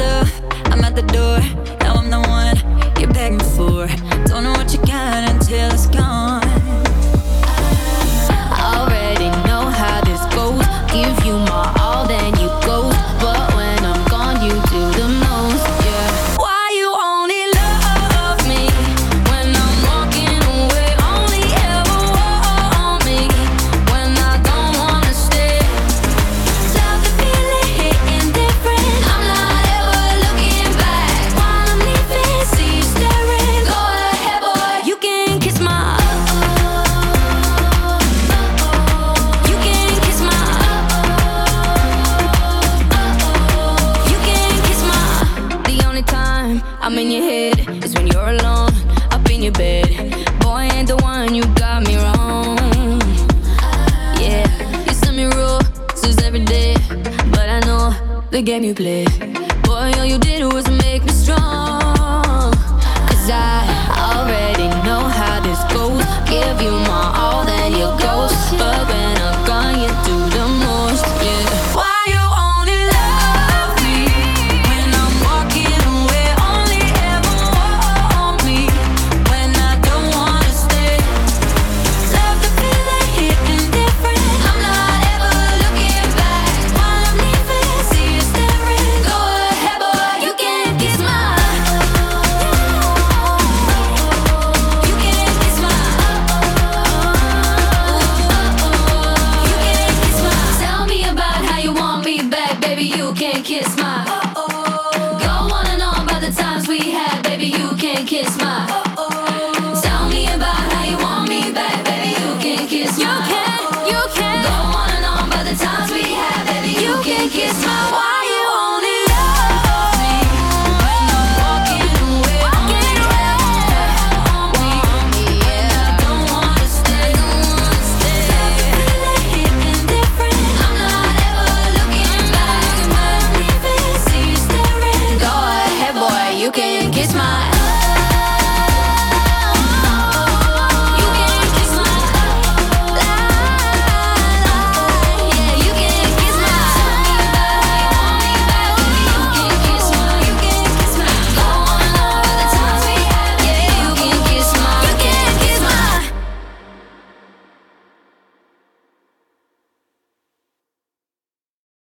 stuff, I'm at the door. Now I'm the one you're begging for. Don't know what you got until it's gone. Already know how this goes. Give you my all, then you go. But when I'm gone, you do the most, yeah. Why you only love me when I'm walking away? Only ever want me when I don't wanna stay. Love the feeling hitting different. I'm not ever looking back. While I'm leaving, see you staring. Go ahead, boy, you can kiss my you can kiss my you can kiss my. The only time I'm in your head is when you're alone, up in your bed. Boy, ain't the one, you got me wrong. Yeah, you send me roses every day, but I know the game you play. Boy, all you did was make me strong. 'Cause I